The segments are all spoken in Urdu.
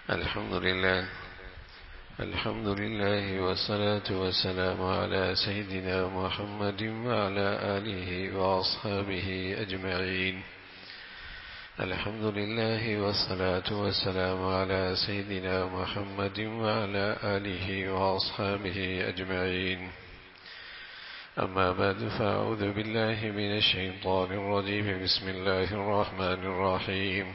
الحمد لله والصلاة والسلام على سيدنا محمد وعلى آله وأصحابه أجمعين. الحمد لله والصلاة والسلام على سيدنا محمد وعلى آله وأصحابه أجمعين. أما بعد، فأعوذ بالله من الشيطان الرجيم. بسم الله الرحمن الرحيم.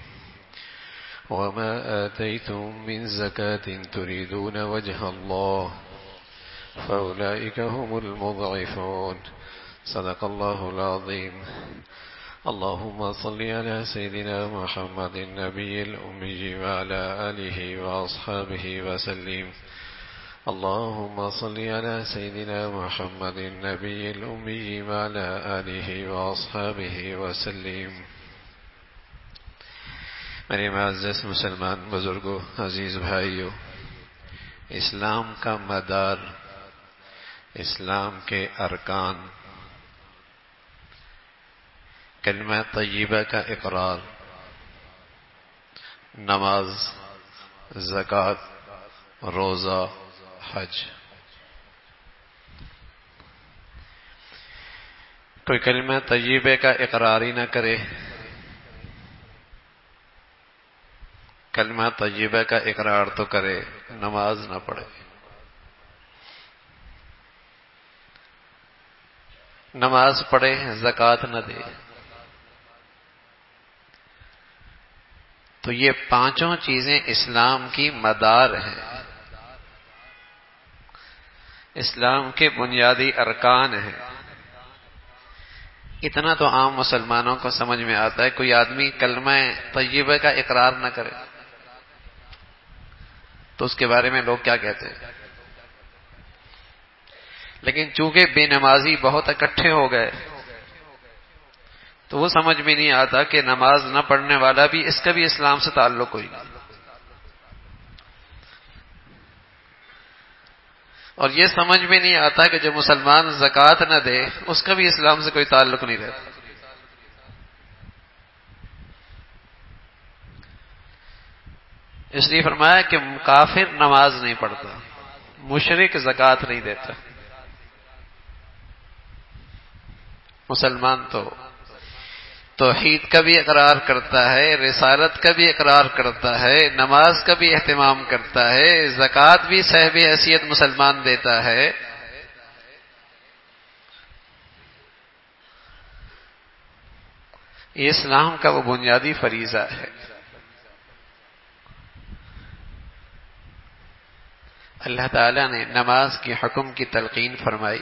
وما آتيتم من زكاة تريدون وجه الله فأولئك هم المضعفون. صدق الله العظيم. اللهم صل على سيدنا محمد النبي الأمي وعلى آله وأصحابه وسلم. اللهم صل على سيدنا محمد النبي الأمي وعلى آله وأصحابه وسلم. میرے معزز مسلمان بزرگوں، عزیز بھائیوں، اسلام کا مدار، اسلام کے ارکان، کلمہ طیبہ کا اقرار، نماز، زکوٰۃ، روزہ، حج۔ کوئی کلمہ طیبہ کا اقرار ہی نہ کرے، کلمہ طیبہ کا اقرار تو کرے، نماز نہ پڑھے، نماز پڑھے، زکوٰۃ نہ دے، تو یہ پانچوں چیزیں اسلام کی مدار ہیں، اسلام کے بنیادی ارکان ہیں۔ اتنا تو عام مسلمانوں کو سمجھ میں آتا ہے۔ کوئی آدمی کلمہ طیبہ کا اقرار نہ کرے تو اس کے بارے میں لوگ کیا کہتے ہیں؟ لیکن چونکہ بے نمازی بہت اکٹھے ہو گئے تو وہ سمجھ میں نہیں آتا کہ نماز نہ پڑھنے والا بھی، اس کا بھی اسلام سے تعلق کوئی نہیں، اور یہ سمجھ میں نہیں آتا کہ جو مسلمان زکوٰۃ نہ دے اس کا بھی اسلام سے کوئی تعلق نہیں رہتا۔ اس لیے فرمایا کہ کافر نماز نہیں پڑھتا، مشرک زکوٰۃ نہیں دیتا، مسلمان تو توحید کا بھی اقرار کرتا ہے، رسالت کا بھی اقرار کرتا ہے، نماز کا بھی اہتمام کرتا ہے، زکوٰۃ بھی صاحب حیثیت مسلمان دیتا ہے۔ یہ اسلام کا وہ بنیادی فریضہ ہے۔ اللہ تعالیٰ نے نماز کی حکم کی تلقین فرمائی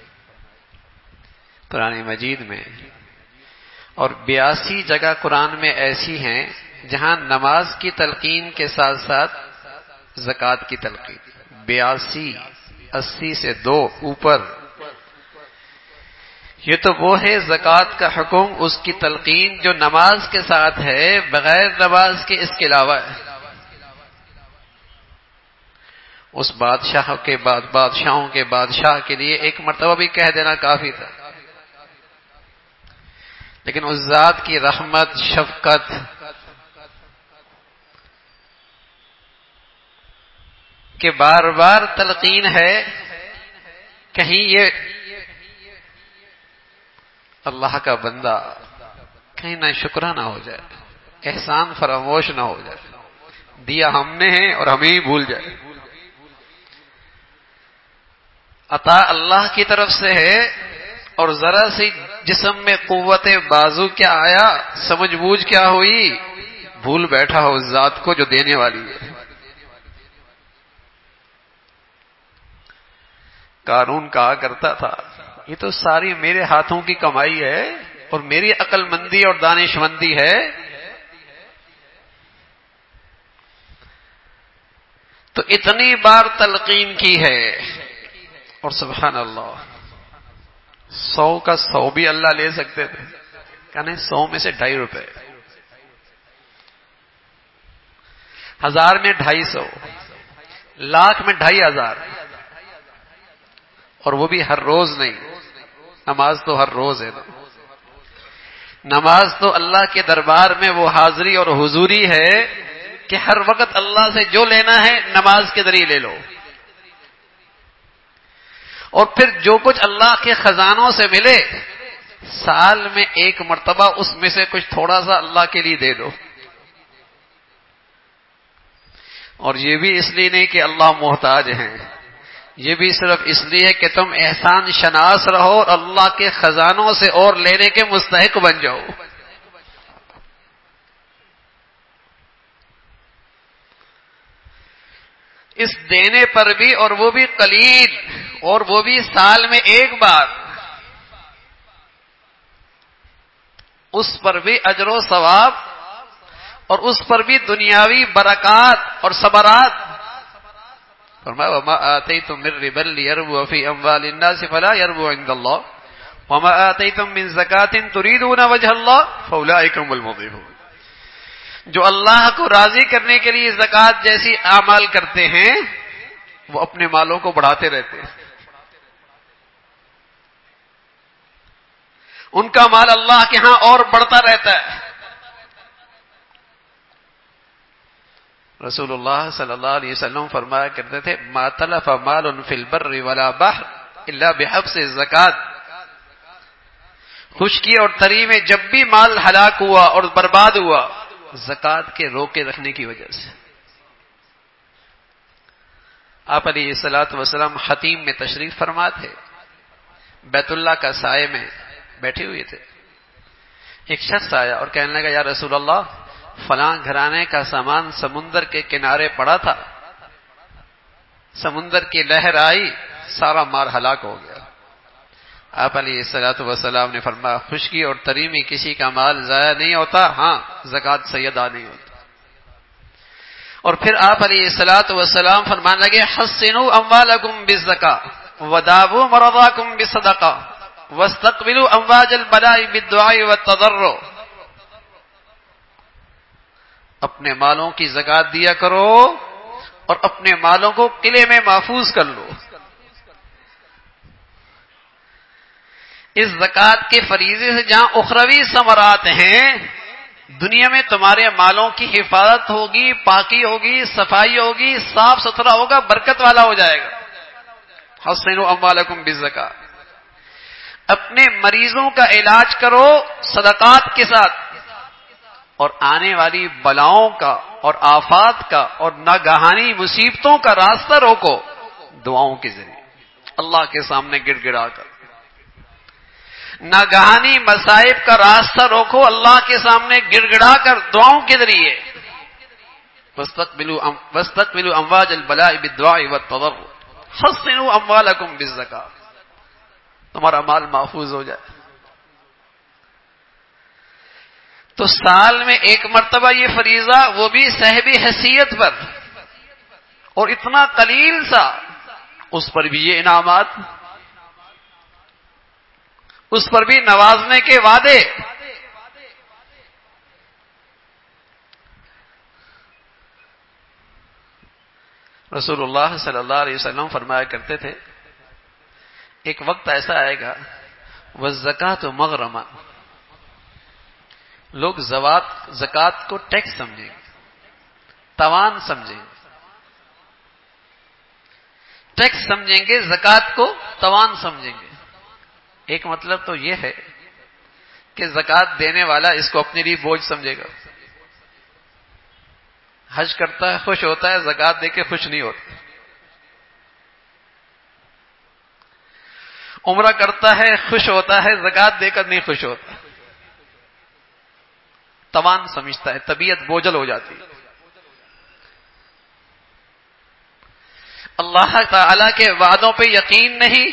قرآن مجید میں، اور 82 جگہ قرآن میں ایسی ہیں جہاں نماز کی تلقین کے ساتھ ساتھ زکوٰۃ کی تلقین۔ 82، 80 سے 2 اوپر۔ یہ تو وہ ہے زکوٰۃ کا حکم، اس کی تلقین جو نماز کے ساتھ ہے، بغیر نماز کے اس کے علاوہ ہے۔ اس بادشاہ کے بعد بادشاہوں کے بادشاہ کے لیے ایک مرتبہ بھی کہہ دینا کافی تھا، لیکن اس ذات کی رحمت، شفقت، کہ بار بار تلقین ہے، کہیں یہ اللہ کا بندہ کہیں نہ شکرانہ ہو جائے، احسان فراموش نہ ہو جائے، دیا ہم نے ہے اور ہمیں ہی بھول جائے۔ عطا اللہ کی طرف سے ہے، اور ذرا سی جسم میں قوت بازو کیا آیا، سمجھ بوجھ کیا ہوئی، بھول بیٹھا ہو اس ذات کو جو دینے والی ہے۔ قارون کہا کرتا تھا یہ تو ساری میرے ہاتھوں کی کمائی ہے اور میری عقل مندی اور دانش مندی ہے، تو اتنی بار تلقین کی ہے، اور سبحان اللہ 100 کا 100 بھی اللہ لے سکتے تھے، کہنے 100 میں سے 2.5 روپے، 1000 میں 250، لاکھ میں 2500، اور وہ بھی ہر روز نہیں۔ نماز تو ہر روز ہے نا، نماز تو اللہ کے دربار میں وہ حاضری اور حضوری ہے کہ ہر وقت اللہ سے جو لینا ہے نماز کے ذریعے لے لو، اور پھر جو کچھ اللہ کے خزانوں سے ملے سال میں ایک مرتبہ اس میں سے کچھ تھوڑا سا اللہ کے لیے دے دو. اور یہ بھی اس لیے نہیں کہ اللہ محتاج ہیں، یہ بھی صرف اس لیے کہ تم احسان شناس رہو اور اللہ کے خزانوں سے اور لینے کے مستحق بن جاؤ. اس دینے پر بھی، اور وہ بھی قلیل، اور وہ بھی سال میں ایک بار، اس پر بھی اجر و ثواب اور اس پر بھی دنیاوی برکات اور ثمرات. فرمایا وما آتیتم من ربا لیربو فی اموال الناس فلا یربو عند اللہ وما آتیتم من زکاۃ تریدون وجہ اللہ فاولئک هم المضعفون. جو اللہ کو راضی کرنے کے لیے زکوٰۃ جیسی اعمال کرتے ہیں وہ اپنے مالوں کو بڑھاتے رہتے ہیں. ان کا مال اللہ کے ہاں اور بڑھتا رہتا ہے. رسول اللہ صلی اللہ علیہ وسلم فرمایا کرتے تھے ما تلف مال فی البر ولا بحر الا بحبس الزکوٰۃ. خشکی اور تری میں جب بھی مال ہلاک ہوا اور برباد ہوا زکوٰۃ کے روکے رکھنے کی وجہ سے. آپ علیہ الصلوۃ والسلام حتیم میں تشریف فرما تھے، بیت اللہ کا سائے میں بیٹھے ہوئے تھے. ایک شخص آیا اور کہنے لگا یا رسول اللہ فلاں گھرانے کا سامان سمندر کے کنارے پڑا تھا، سمندر کی لہر آئی سارا مال ہلاک ہو گیا. آپ علیہ الصلوۃ والسلام نے فرمایا خشکی اور تری میں کسی کا مال ضائع نہیں ہوتا، ہاں زکوٰۃ سے ادا نہیں ہوتا. اور پھر آپ علیہ الصلوۃ والسلام فرمانے لگے حسنوا اموالکم بالزکاۃ وداووا مرضاکم بالصدقہ واستقبلوا امواج البلاء بالدعاء والتضرع. اپنے مالوں کی زکوٰۃ دیا کرو اور اپنے مالوں کو قلعے میں محفوظ کر لو. اس زکوٰۃ کے فریضے سے جہاں اخروی ثمرات ہیں، دنیا میں تمہارے مالوں کی حفاظت ہوگی، پاکی ہوگی، صفائی ہوگی، صاف ستھرا ہوگا، برکت والا ہو جائے گا. حسنوا اموالکم بالزکاۃ. اپنے مریضوں کا علاج کرو صدقات کے ساتھ، اور آنے والی بلاؤں کا اور آفات کا اور ناگہانی مصیبتوں کا راستہ روکو دعاؤں کے ذریعے، اللہ کے سامنے گڑ گڑا کر. ناگہانی مصائب کا راستہ روکو اللہ کے سامنے گڑ گڑا کر دعاؤں کے ذریعے. واستقبلوا امواج البلاء بالدعاء والتضرع حسنوا اموالکم بالزکاۃ. تمہارا مال محفوظ ہو جائے. تو سال میں ایک مرتبہ یہ فریضہ، وہ بھی صاحب حیثیت پر، اور اتنا قلیل سا، اس پر بھی یہ انعامات، اس پر بھی نوازنے کے وعدے. رسول اللہ صلی اللہ علیہ وسلم فرمایا کرتے تھے ایک وقت ایسا آئے گا والزکاۃ مغرمہ، لوگ زکوٰۃ کو ٹیکس سمجھیں گے، تاوان سمجھیں گے. ٹیکس سمجھیں گے، زکوٰۃ کو تاوان سمجھیں گے. ایک مطلب تو یہ ہے کہ زکوٰۃ دینے والا اس کو اپنے لیے بوجھ سمجھے گا. حج کرتا ہے خوش ہوتا ہے، زکوٰۃ دے کے خوش نہیں ہوتا. عمرہ کرتا ہے خوش ہوتا ہے، زکوٰۃ دے کر نہیں خوش ہوتا. تاوان سمجھتا ہے، طبیعت بوجھل ہو جاتی ہے. اللہ تعالی کے وعدوں پہ یقین نہیں،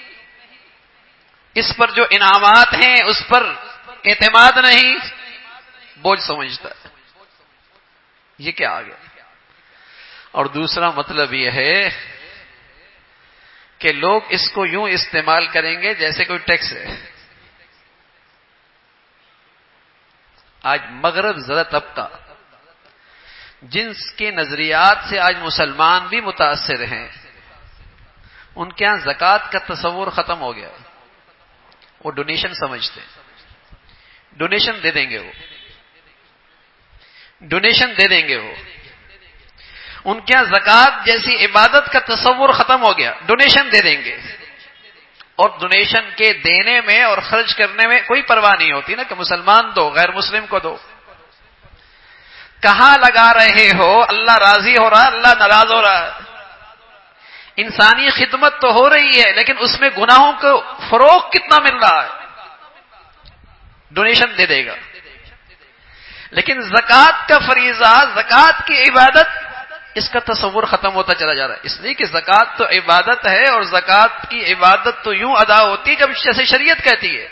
اس پر جو انعامات ہیں اس پر اعتماد نہیں، بوجھ سمجھتا ہے. یہ کیا آ گیا؟ اور دوسرا مطلب یہ ہے کہ لوگ اس کو یوں استعمال کریں گے جیسے کوئی ٹیکس ہے. آج مغرب زدہ طبقہ جنس کے نظریات سے آج مسلمان بھی متاثر ہیں، ان کے ہاں زکوٰۃ کا تصور ختم ہو گیا. وہ ڈونیشن سمجھتے ہیں، ڈونیشن دے دیں گے، وہ ڈونیشن دے دیں گے. وہ ان کے یہاں زکات جیسی عبادت کا تصور ختم ہو گیا. ڈونیشن دے دیں گے، اور ڈونیشن کے دینے میں اور خرچ کرنے میں کوئی پرواہ نہیں ہوتی نا کہ مسلمان دو غیر مسلم کو دو. کہاں لگا رہے ہو؟ اللہ راضی ہو رہا، اللہ ناراض ہو رہا ہے. انسانی خدمت تو ہو رہی ہے، لیکن اس میں گناہوں کو فروغ کتنا مل رہا ہے؟ ڈونیشن دے دے گا. لیکن زکات کا فریضہ، زکات کی عبادت، اس کا تصور ختم ہوتا چلا جا رہا ہے. اس لیے کہ زکات تو عبادت ہے، اور زکات کی عبادت تو یوں ادا ہوتی جب جیسے شریعت کہتی ہے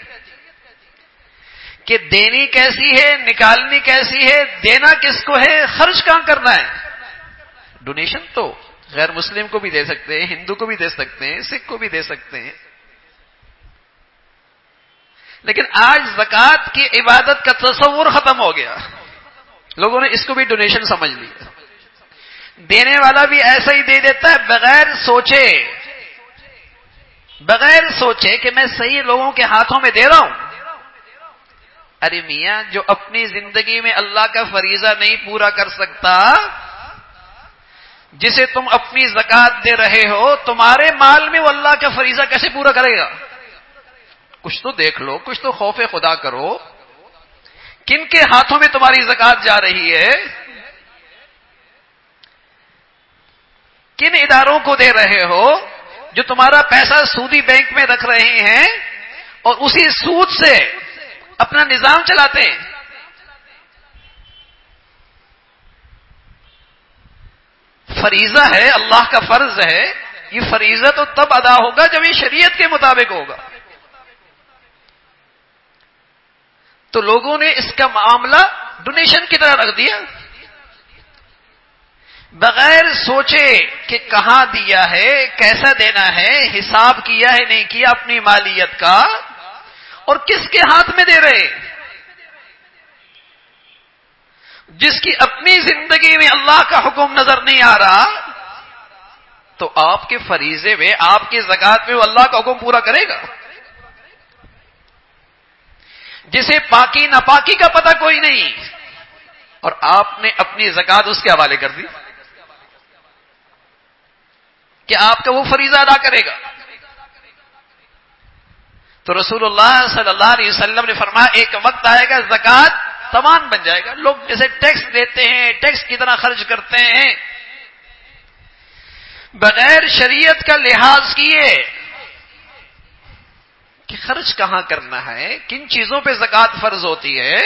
کہ دینی کیسی ہے، نکالنی کیسی ہے، دینا کس کو ہے، خرچ کہاں کرنا ہے. ڈونیشن تو غیر مسلم کو بھی دے سکتے ہیں، ہندو کو بھی دے سکتے ہیں، سکھ کو بھی دے سکتے ہیں. لیکن آج زکات کی عبادت کا تصور ختم ہو گیا. لوگوں نے اس کو بھی ڈونیشن سمجھ لیا. دینے والا بھی ایسا ہی دے دیتا ہے بغیر سوچے کہ میں صحیح لوگوں کے ہاتھوں میں دے رہا ہوں. ارے میاں، جو اپنی زندگی میں اللہ کا فریضہ نہیں پورا کر سکتا، جسے تم اپنی زکات دے رہے ہو، تمہارے مال میں وہ اللہ کا فریضہ کیسے پورا کرے گا؟ کچھ تو دیکھ لو، کچھ تو خوف خدا کرو. کن کے ہاتھوں میں تمہاری زکات جا رہی ہے؟ کن اداروں کو دے رہے ہو جو تمہارا پیسہ سودی بینک میں رکھ رہے ہیں اور اسی سود سے اپنا نظام چلاتے ہیں؟ فریضہ ہے، اللہ کا فرض ہے. یہ فریضہ تو تب ادا ہوگا جب یہ شریعت کے مطابق ہوگا. تو لوگوں نے اس کا معاملہ ڈونیشن کی طرح رکھ دیا، بغیر سوچے کہ کہاں دیا ہے، کیسا دینا ہے، حساب کیا ہے نہیں کیا اپنی مالیت کا، اور کس کے ہاتھ میں دے رہے. جس کی اپنی زندگی میں اللہ کا حکم نظر نہیں آ رہا، تو آپ کے فریضے میں، آپ کی زکات میں وہ اللہ کا حکم پورا کرے گا. جسے پاکی ناپاکی کا پتہ کوئی نہیں، اور آپ نے اپنی زکات اس کے حوالے کر دی کہ آپ کا وہ فریضہ ادا کرے گا. تو رسول اللہ صلی اللہ علیہ وسلم نے فرمایا ایک وقت آئے گا زکات تاوان بن جائے گا. لوگ جیسے ٹیکس دیتے ہیں، ٹیکس کی طرح خرچ کرتے ہیں، بغیر شریعت کا لحاظ کیے کہ خرچ کہاں کرنا ہے، کن چیزوں پہ زکات فرض ہوتی ہے،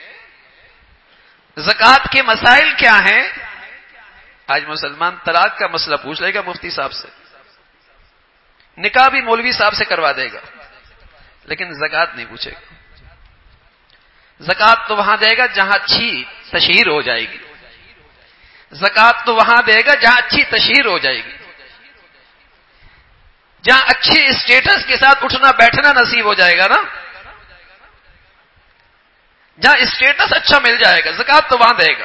زکات کے مسائل کیا ہیں. آج مسلمان طلاق کا مسئلہ پوچھ لے گا مفتی صاحب سے، نکاح بھی مولوی صاحب سے کروا دے گا، لیکن زکات نہیں پوچھے گا. زکات تو وہاں دے گا جہاں اچھی تشہیر ہو جائے گی. زکات تو وہاں دے گا جہاں اچھی تشہیر ہو جائے گی، جہاں اچھے اسٹیٹس کے ساتھ اٹھنا بیٹھنا نصیب ہو جائے گا نا، جہاں اسٹیٹس اچھا مل جائے گا، زکات تو وہاں دے گا.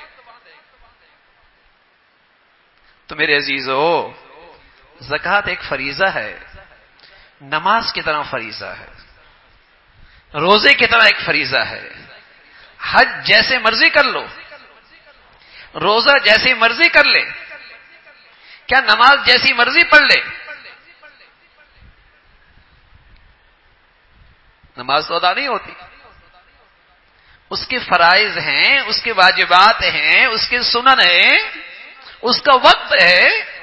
تو میرے عزیزو، زکات ایک فریضہ ہے، نماز کی طرح فریضہ ہے، روزے کی طرح ایک فریضہ ہے. حج جیسے مرضی کر لو، روزہ جیسی مرضی کر لے، کیا نماز جیسی مرضی پڑھ لے، نماز تو ادا نہیں ہوتی. اس کے فرائض ہیں، اس کے واجبات ہیں، اس کے سنن ہیں، اس کا وقت ہے.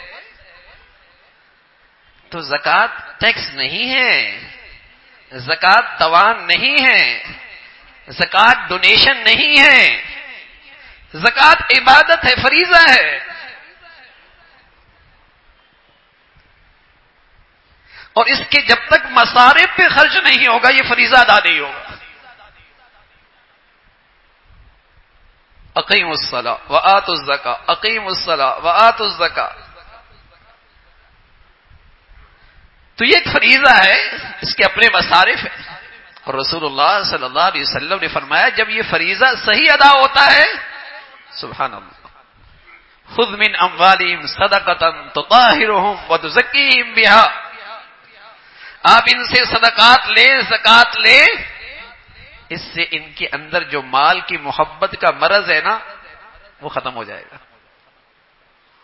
تو زکات ٹیکس نہیں ہے، زکات توان نہیں ہے، زکات ڈونیشن نہیں ہے، زکات عبادت ہے، فریضہ ہے. اور اس کے جب تک مصارف پہ خرچ نہیں ہوگا یہ فریضہ ادا نہیں ہوگا. اقیموا الصلاۃ وآتوا الزکاۃ، اقیموا الصلاۃ وآتوا الزکاۃ. تو یہ ایک فریضہ ہے، اس کے اپنے مصارف ہیں. اور رسول اللہ صلی اللہ علیہ وسلم نے فرمایا جب یہ فریضہ صحیح ادا ہوتا ہے، سبحان اللہ، خذ من اموالہم صدقۃ تطہرہم وتزکیہم بہا، آپ ان سے صدقات لیں، زکات لیں، اس سے ان کے اندر جو مال کی محبت کا مرض ہے نا وہ ختم ہو جائے گا.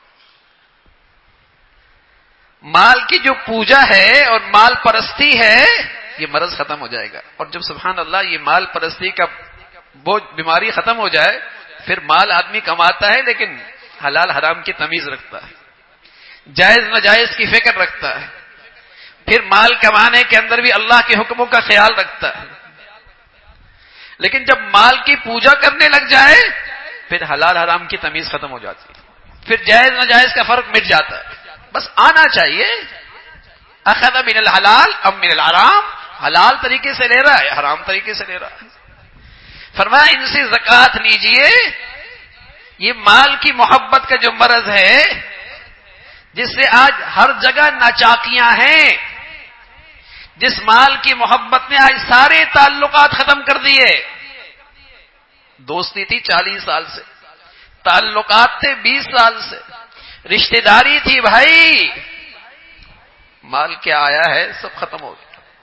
مال کی جو پوجا ہے اور مال پرستی ہے یہ مرض ختم ہو جائے گا. اور جب سبحان اللہ یہ مال پرستی کا وہ بیماری ختم ہو جائے پھر مال آدمی کماتا ہے لیکن حلال حرام کی تمیز رکھتا ہے, جائز ناجائز کی فکر رکھتا ہے, پھر مال کمانے کے اندر بھی اللہ کے حکموں کا خیال رکھتا ہے. لیکن جب مال کی پوجا کرنے لگ جائے پھر حلال حرام کی تمیز ختم ہو جاتی ہے, پھر جائز ناجائز کا فرق مٹ جاتا ہے. بس آنا چاہیے اخذ من الحلال ام من الحرام, حلال طریقے سے لے رہا ہے حرام طریقے سے لے رہا ہے. فرمایا ان سے زکات لیجئے. یہ مال کی محبت کا جو مرض ہے جس سے آج ہر جگہ ناچاکیاں ہیں, جس مال کی محبت نے آج سارے تعلقات ختم کر دیے. دوستی تھی 40 سال سے, تعلقات تھے 20 سال سے, رشتہ داری تھی بھائی, مال کیا آیا ہے سب ختم ہو گیا.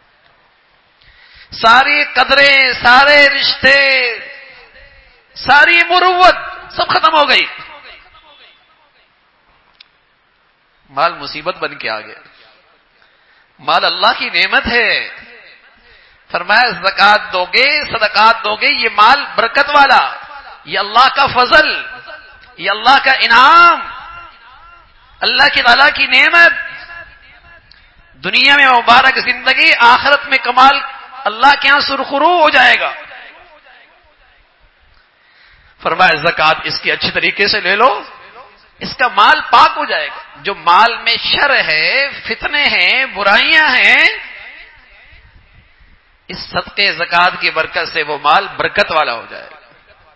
ساری قدریں, سارے رشتے, ساری مروت سب ختم ہو گئی. مال مصیبت بن کے آ گیا. مال اللہ کی نعمت ہے. فرمایا زکات دو گے, صدقات دو گے, یہ مال برکت والا, یہ اللہ کا فضل, یہ اللہ کا انعام, اللہ کی تعالیٰ کی نعمت. دنیا میں مبارک زندگی, آخرت میں کمال اللہ کے ہاں سرخرو ہو جائے گا. فرمایا زکات اس کی اچھی طریقے سے لے لو, اس کا مال پاک ہو جائے گا. جو مال میں شر ہے, فتنے ہیں, برائیاں ہیں, اس صدقے زکات کی برکت سے وہ مال برکت والا ہو جائے گا,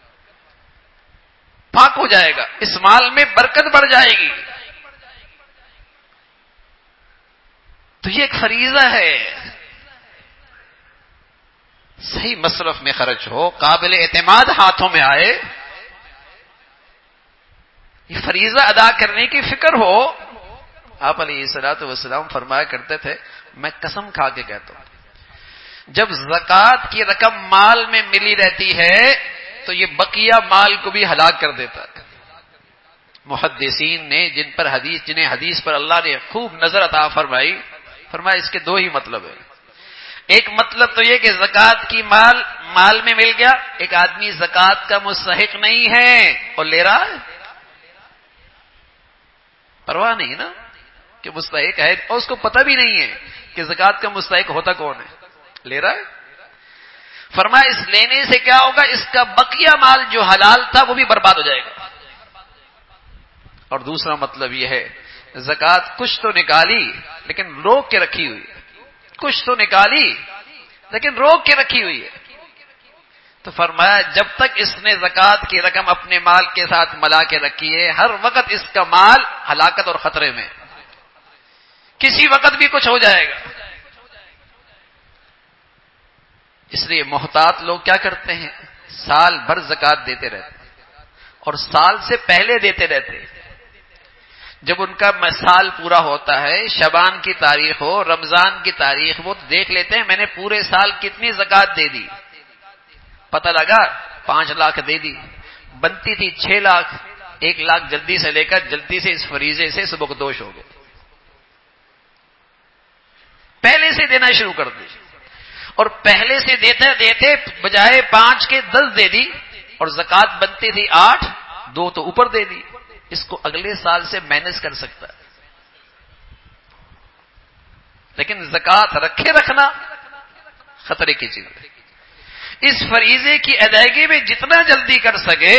پاک ہو جائے گا. اس مال میں برکت بڑھ جائے گی. تو یہ ایک فریضہ ہے, صحیح مصرف میں خرچ ہو, قابل اعتماد ہاتھوں میں آئے, یہ فریضہ ادا کرنے کی فکر ہو. آپ علیہ الصلوۃ والسلام فرمایا کرتے تھے, میں قسم کھا کے کہتا ہوں جب زکوٰۃ کی رقم مال میں ملی رہتی ہے تو یہ بقیہ مال کو بھی ہلاک کر دیتا ہے. محدثین نے جنہیں حدیث پر اللہ نے خوب نظر عطا فرمائی, فرمایا اس کے دو ہی مطلب ہیں. ایک مطلب تو یہ کہ زکوٰۃ کی مال میں مل گیا, ایک آدمی زکوٰۃ کا مستحق نہیں ہے اور لے رہا ہے, پرواہ نہیں نا کہ مستحق ہے, اور اس کو پتہ بھی نہیں ہے کہ زکوٰۃ کا مستحق ہوتا کون ہے, لے رہا ہے. فرمایا اس لینے سے کیا ہوگا, اس کا بقیہ مال جو حلال تھا وہ بھی برباد ہو جائے گا. اور دوسرا مطلب یہ ہے زکوٰۃ کچھ تو نکالی لیکن روک کے رکھی ہوئی, کچھ تو نکالی لیکن روک کے رکھی ہوئی ہے. تو فرمایا جب تک اس نے زکوٰۃ کی رقم اپنے مال کے ساتھ ملا کے رکھی ہے, ہر وقت اس کا مال ہلاکت اور خطرے میں, کسی وقت بھی کچھ ہو جائے گا. اس لیے محتاط لوگ کیا کرتے ہیں, سال بھر زکوٰۃ دیتے رہتے اور سال سے پہلے دیتے رہتے. جب ان کا سال پورا ہوتا ہے, شعبان کی تاریخ ہو, رمضان کی تاریخ, وہ دیکھ لیتے ہیں میں نے پورے سال کتنی زکوٰۃ دے دی. پتہ لگا 5 لاکھ دے دی, بنتی تھی 6 لاکھ, 1 لاکھ جلدی سے لے کر جلدی سے اس فریضے سے سبکدوش ہو گئے, پہلے سے دینا شروع کر دی. اور پہلے سے دیتے بجائے 5 کے 10 دے دی, اور زکوٰۃ بنتی تھی 8, 2 تو اوپر دے دی. اس کو اگلے سال سے مینج کر سکتا ہے. لیکن زکوٰۃ رکھے رکھنا خطرے کی چیز ہے. اس فریضے کی ادائیگی میں جتنا جلدی کر سکے,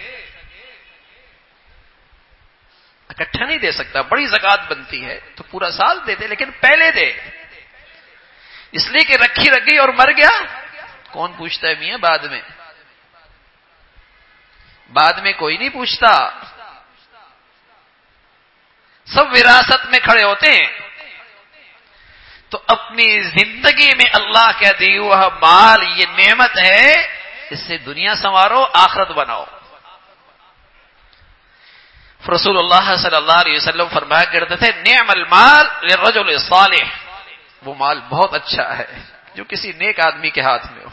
اکٹھا نہیں دے سکتا, بڑی زکوٰۃ بنتی ہے تو پورا سال دے دے, لیکن پہلے دے. اس لیے کہ رکھی رکھ گئی اور مر گیا, کون پوچھتا ہے میاں بعد میں کوئی نہیں پوچھتا. سب وراثت میں کھڑے ہوتے ہیں. تو اپنی زندگی میں اللہ کا دیا ہوا مال یہ نعمت ہے, اس سے دنیا سنوارو, آخرت بناؤ. رسول اللہ صلی اللہ علیہ وسلم فرمایا کرتے تھے نعم المال للرجل الصالح, وہ مال بہت اچھا ہے جو کسی نیک آدمی کے ہاتھ میں ہو,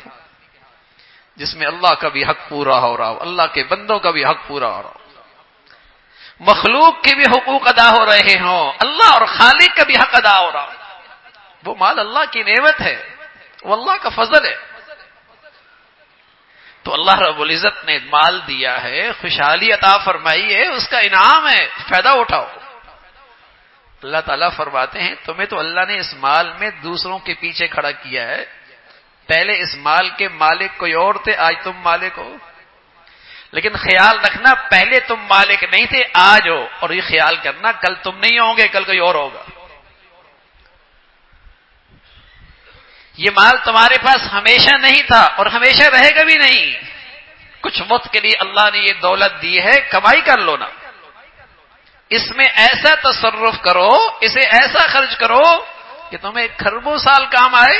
جس میں اللہ کا بھی حق پورا ہو رہا ہو, اللہ کے بندوں کا بھی حق پورا ہو رہا ہو. مخلوق کے بھی حقوق ادا ہو رہے ہوں، اللہ اور خالق کا بھی حق ادا ہو رہا ہو، وہ مال اللہ کی نعمت ہے، وہ اللہ کا فضل ہے۔ تو اللہ رب العزت نے مال دیا ہے، خوشحالی عطا فرمائی ہے، اس کا انعام ہے، فائدہ اٹھاؤ۔ اللہ تعالیٰ فرماتے ہیں تمہیں تو اللہ نے اس مال میں دوسروں کے پیچھے کھڑا کیا ہے، پہلے اس مال کے مالک کوئی اور تھے، آج تم مالک ہو، لیکن خیال رکھنا پہلے تم مالک نہیں تھے، آج ہو، اور یہ خیال کرنا کل تم نہیں ہوں گے، کل کوئی اور ہوگا۔ یہ مال تمہارے پاس ہمیشہ نہیں تھا اور ہمیشہ رہے گا بھی نہیں، کچھ وقت کے لیے اللہ نے یہ دولت دی ہے، کمائی کر لو نا، اس میں ایسا تصرف کرو، اسے ایسا خرچ کرو کہ تمہیں کھربوں سال کام آئے،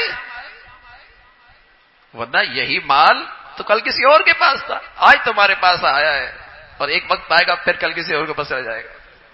ورنہ یہی مال تو کل کسی اور کے پاس تھا، آج تمہارے پاس آیا ہے، اور ایک وقت آئے گا پھر کل کسی اور کے پاس چلا جائے گا۔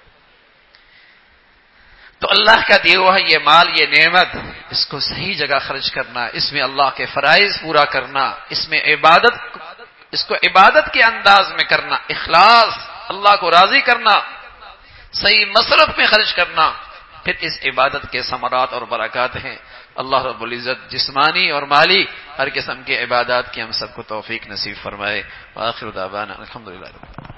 تو اللہ کا دیا ہوا یہ مال، یہ نعمت، اس کو صحیح جگہ خرچ کرنا، اس میں اللہ کے فرائض پورا کرنا، اس میں اس کو عبادت کے انداز میں کرنا، اخلاص، اللہ کو راضی کرنا، صحیح مصرف میں خرچ کرنا، پھر اس عبادت کے ثمرات اور برکات ہیں۔ اللہ رب العزت جسمانی اور مالی ہر قسم کے عبادات کی ہم سب کو توفیق نصیب فرمائے۔ وآخر دعوانا الحمدللہ۔